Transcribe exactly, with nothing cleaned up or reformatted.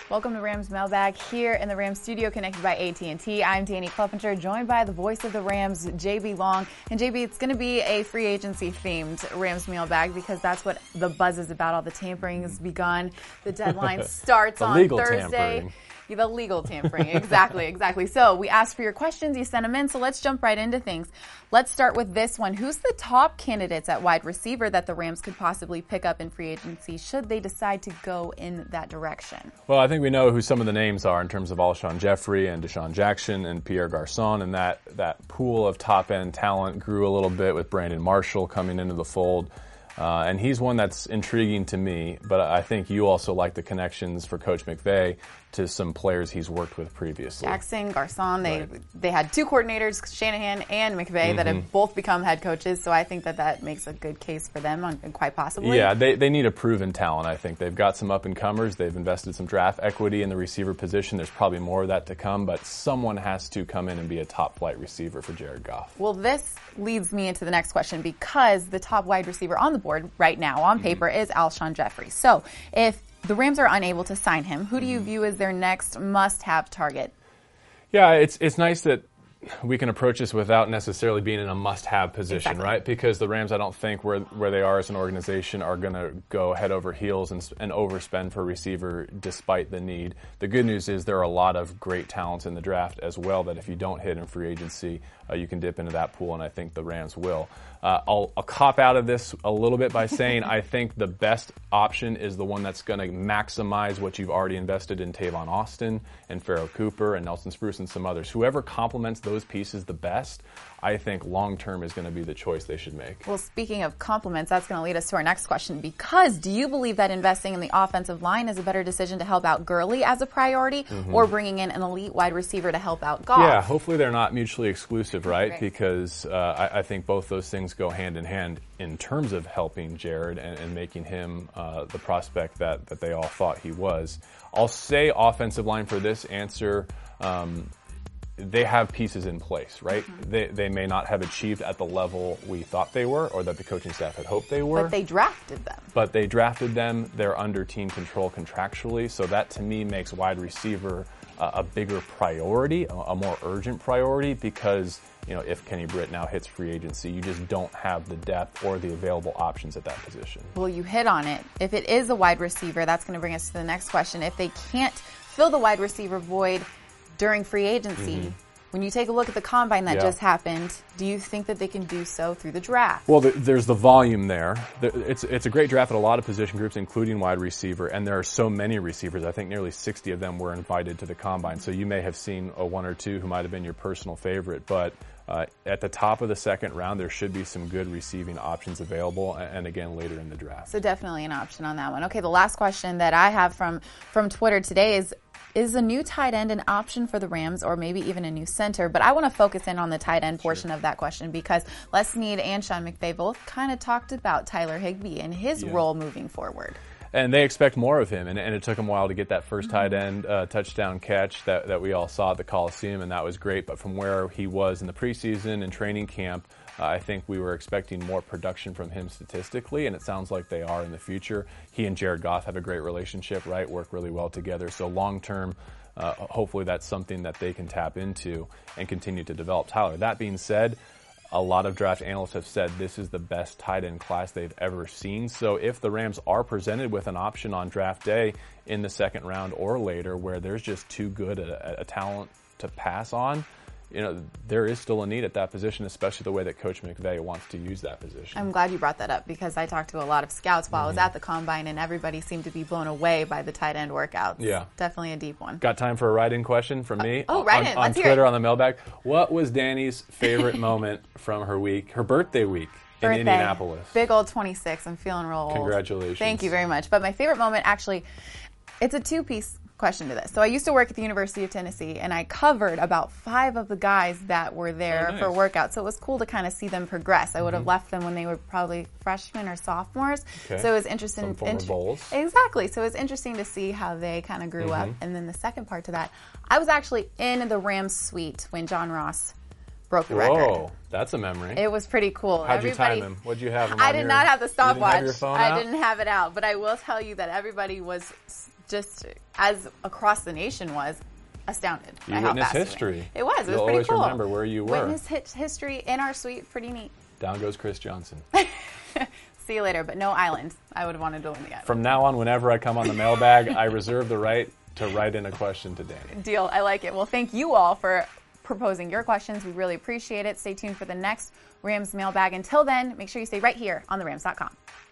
Welcome to Rams Mailbag here in the Rams studio, connected by A T and T. I'm Danny Kleppinger, joined by the voice of the Rams, J B Long. And J B, it's going to be a free agency themed Rams Mailbag because that's what the buzz is about. All the tampering has begun. The deadline starts on legal Thursday. Tampering. Yeah, the legal tampering, exactly, exactly. So we asked for your questions, you sent them in, so let's jump right into things. Let's start with this one. Who's the top candidates at wide receiver that the Rams could possibly pick up in free agency should they decide to go in that direction? Well, I think we know who some of the names are in terms of Alshon Jeffrey and Deshaun Jackson and Pierre Garçon, and that, that pool of top-end talent grew a little bit with Brandon Marshall coming into the fold. Uh, and he's one that's intriguing to me, but I think you also like the connections for Coach McVay to some players he's worked with previously. Jackson, Garçon, they Right. they had two coordinators, Shanahan and McVay, mm-hmm. that have both become head coaches, so I think that that makes a good case for them, on, quite possibly. Yeah, they, they need a proven talent, I think. They've got some up-and-comers. They've invested some draft equity in the receiver position. There's probably more of that to come, but someone has to come in and be a top-flight receiver for Jared Goff. Well, this leads me into the next question because the top wide receiver on the board right now on paper mm-hmm. is Alshon Jeffrey. So if the Rams are unable to sign him, who do you view as their next must-have target? Yeah, it's it's nice that we can approach this without necessarily being in a must-have position, exactly. right? Because the Rams, I don't think where where they are as an organization are going to go head over heels and, and overspend for a receiver despite the need. The good news is there are a lot of great talents in the draft as well that if you don't hit in free agency, uh, you can dip into that pool, and I think the Rams will. Uh, I'll, I'll cop out of this a little bit by saying I think the best option is the one that's going to maximize what you've already invested in Tavon Austin and Pharaoh Cooper and Nelson Spruce and some others. Whoever complements those pieces the best, I think long-term is going to be the choice they should make. Well, speaking of compliments, that's going to lead us to our next question. Because do you believe that investing in the offensive line is a better decision to help out Gurley as a priority mm-hmm. or bringing in an elite wide receiver to help out Goff? Yeah, hopefully they're not mutually exclusive, right? right. Because uh, I, I think both those things go hand in hand in terms of helping Jared and, and making him uh, the prospect that, that they all thought he was. I'll say offensive line for this answer. Um, They have pieces in place, right? Mm-hmm. They they may not have achieved at the level we thought they were or that the coaching staff had hoped they were. But they drafted them. But they drafted them. They're under team control contractually. So that, to me, makes wide receiver uh, a bigger priority, a, a more urgent priority because, you know, if Kenny Britt now hits free agency, you just don't have the depth or the available options at that position. Well, you hit on it. If it is a wide receiver, that's going to bring us to the next question. If they can't fill the wide receiver void during free agency, mm-hmm. when you take a look at the combine that yeah. just happened, do you think that they can do so through the draft? Well, there's the volume there. It's it's a great draft at a lot of position groups, including wide receiver, and there are so many receivers. I think nearly sixty of them were invited to the combine. So you may have seen a one or two who might have been your personal favorite, but uh, at the top of the second round, there should be some good receiving options available, and again, later in the draft. So definitely an option on that one. Okay, the last question that I have from, from Twitter today is, Is a new tight end an option for the Rams or maybe even a new center? But I want to focus in on the tight end portion sure. of that question because Les Snead and Sean McVay both kind of talked about Tyler Higbee and his yeah. role moving forward. And they expect more of him, and, and it took him a while to get that first mm-hmm. tight end uh, touchdown catch that, that we all saw at the Coliseum, and that was great. But from where he was in the preseason and training camp, Uh, I think we were expecting more production from him statistically, and it sounds like they are in the future. He and Jared Goff have a great relationship, right? Work really well together. So long term, uh, hopefully that's something that they can tap into and continue to develop Tyler. That being said, a lot of draft analysts have said this is the best tight end class they've ever seen. So if the Rams are presented with an option on draft day in the second round or later where there's just too good a, a talent to pass on, you know, there is still a need at that position, especially the way that Coach McVay wants to use that position. I'm glad you brought that up because I talked to a lot of scouts while mm-hmm. I was at the Combine, and everybody seemed to be blown away by the tight end workouts. Yeah. Definitely a deep one. Got time for a write-in question from me? Uh, oh, write in. On, Let's on hear Twitter, it. on the mailbag. What was Danny's favorite moment from her week, her birthday week in Birthday. Indianapolis? Big old twenty-six. I'm feeling real old. Congratulations. Thank you very much. But my favorite moment, actually, it's a two-piece question to this. So I used to work at the University of Tennessee, and I covered about five of the guys that were there oh, nice. for workouts. So it was cool to kind of see them progress. I would have mm-hmm. left them when they were probably freshmen or sophomores. Okay. So it was interesting. Some former int- bowls. Exactly. So it was interesting to see how they kind of grew mm-hmm. up. And then the second part to that, I was actually in the Rams suite when John Ross broke the Whoa, record. Whoa, that's a memory. It was pretty cool. How'd everybody, you time him? What'd you have him I on did your, not have the stopwatch. You didn't have your phone I out? didn't have it out. But I will tell you that everybody was just as across the nation was, astounded You by how witnessed fast history. It, it was. It was You'll pretty always cool. remember where you were. Witness hit history in our suite. Pretty neat. Down goes Chris Johnson. See you later, but no island. I would have wanted to win the island. From now on, whenever I come on the mailbag, I reserve the right to write in a question to Danny. Deal. I like it. Well, thank you all for proposing your questions. We really appreciate it. Stay tuned for the next Rams mailbag. Until then, make sure you stay right here on the rams dot com.